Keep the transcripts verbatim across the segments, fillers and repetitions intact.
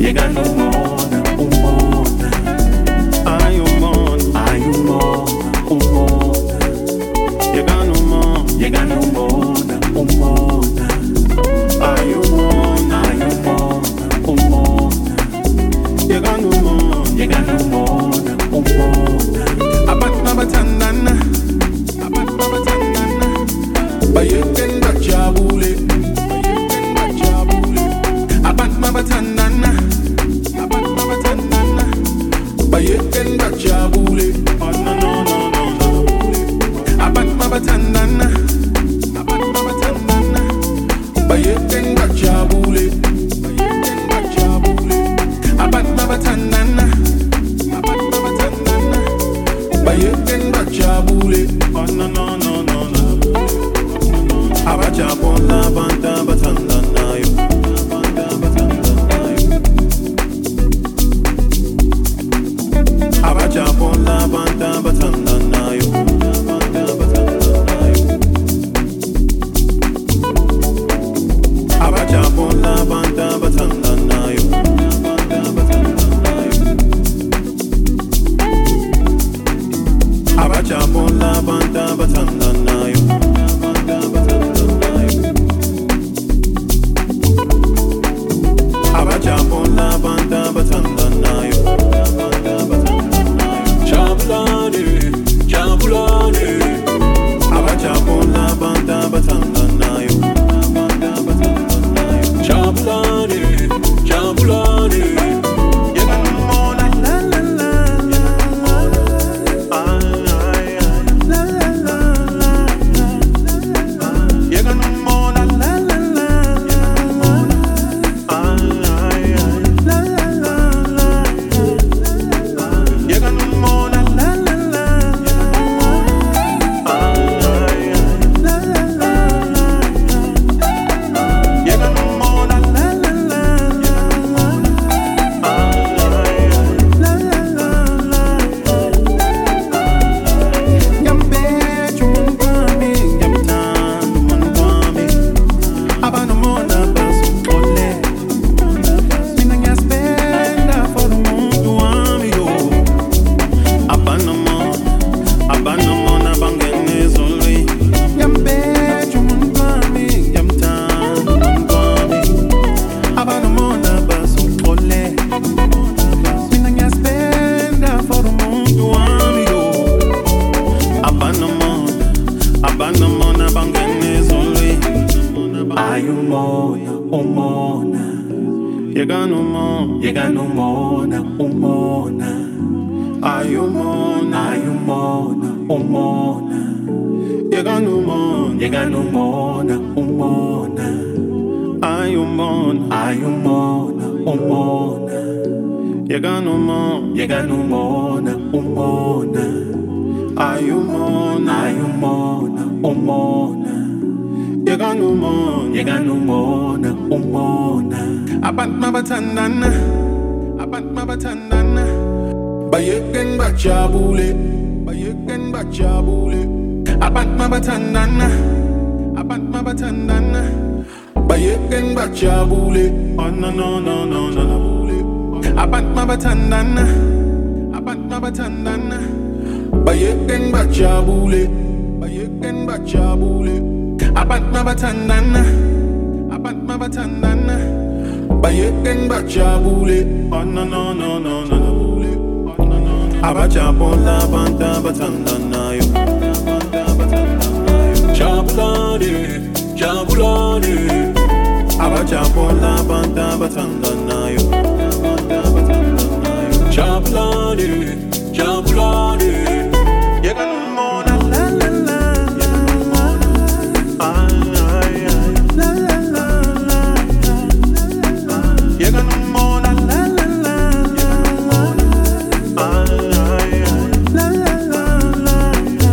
Yegano mona, umona. Ai umona, ai umona, umona. Yegano mona, yegano mona, umona. Ai umona, ai umona, umona. Yegano mona, yegano mona, umona. Abatna batandana, abatna batandana. Bayeken bachabule, bayeken bachabule. Abatna batandana, abatna batandana. Bayeken bachabule, oh no no no no no. Abatna batandana, abatna batandana. Bayeken bachabule, bayeken bachabule. Abatna batandana, abatna batandana. Bayeken bachabule, oh no no no no no. Abachapona banda batandana yo, banda batandana yo. Abachapona banda batandana yo, banda batandana yo. Abachapona banda batandana yo, banda batandana yo. Abachapona banda batandana yo, banda batandana yo. Abachapona banda batandana yo, banda batandana yo. Chambulane, chambulane. Abachapona banda batandana yo, banda batandana yo. Chambulane, chambulane. Yegano mona, la la la la la. Ay ay ay, la la la la la. Yegano mona, la la la la la. Ay ay ay, la la la la la. Yegano mona, la la la la. Ay ay ay, la la la la. Yegano mona, la la la la. Ay ay ay, la la la la. Yambe chumungwami, yamtanu manugwami. Abano mona basu ole. Mina ngiyaspenda for umuntu wami yo. Abano mona, abano mona bangene ezulwini. Yambe chumungwami, yamtanu manugwami. Abano mona basu ole. Mina ngiyaspenda for umuntu wami yo. Abano mona, abano mona bangene ezulwini. Ayumona, umona. Yegano mona, yegano mona, umona. Ayumona, ayumona, umona. Yegano mona, yegano mona, umona. Ayumona, ayumona, umona. Yegano mona, yegano mona, umona. Ayumona, ayumona, umona. Yegano mona, yegano mona, umona. Abatna batandana, abatna batandana. Bayeken bachabule, bayeken bachabule. Abatna batandana, abatna batandana. Bayeken bachabule, oh no no no no no no. Abatna batandana, abatna batandana. Bayeken bachabule, bayeken bachabule. Abatna batandana, abatna batandana. Bayeken bachabule, oh no no no no no no. Abachapona banda batandana yo, banda batandana yo. Chambulane, chambulane. Abachapona banda batandana yo, banda batandana yo. Chambulane, chambulane. Yegano mona, la la la la la. Ay ay ay, la la la la la. Yegano mona, la la la la la. Ay ay ay, la la la la la.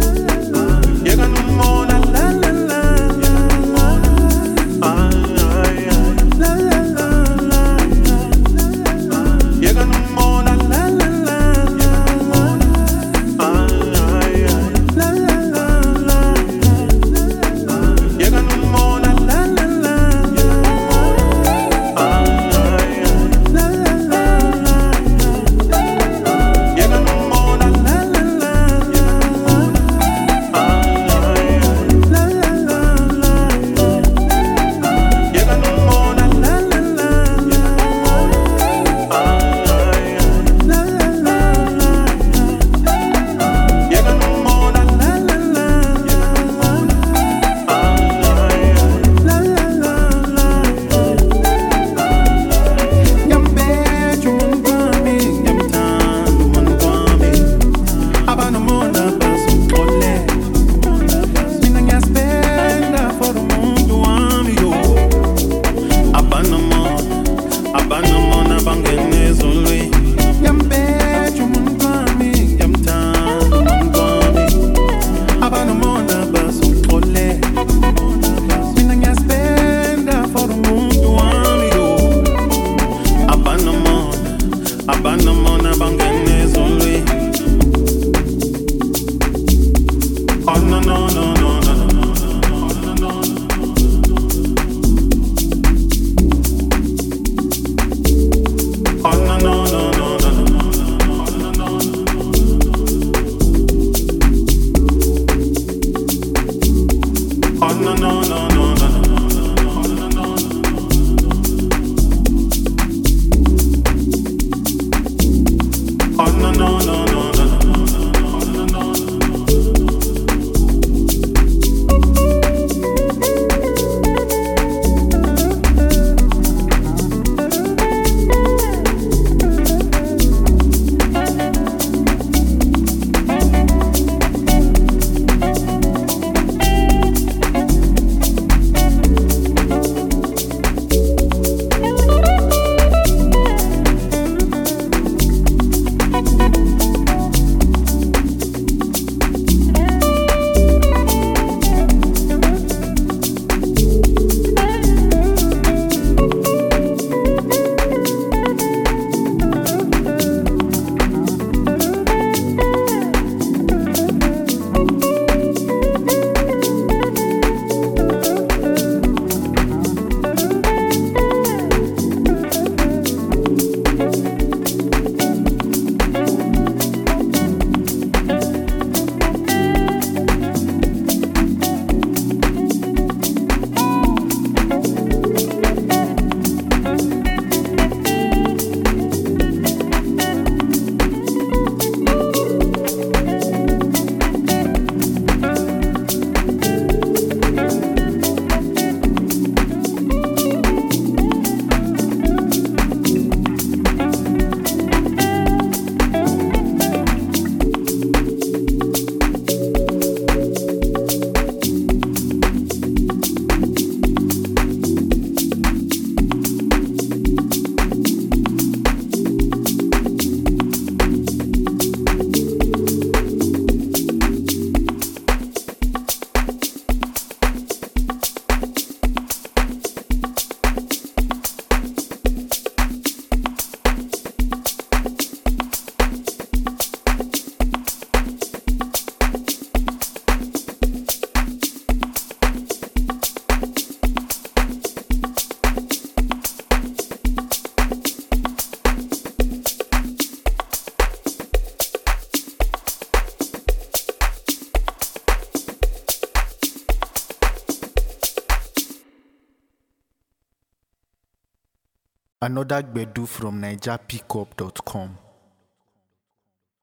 Yegano mona, la la la la la. Ay ay ay, la la la la la. no no no no. Oh no no no no no. Another Gbedu from Niger Pickup dot com.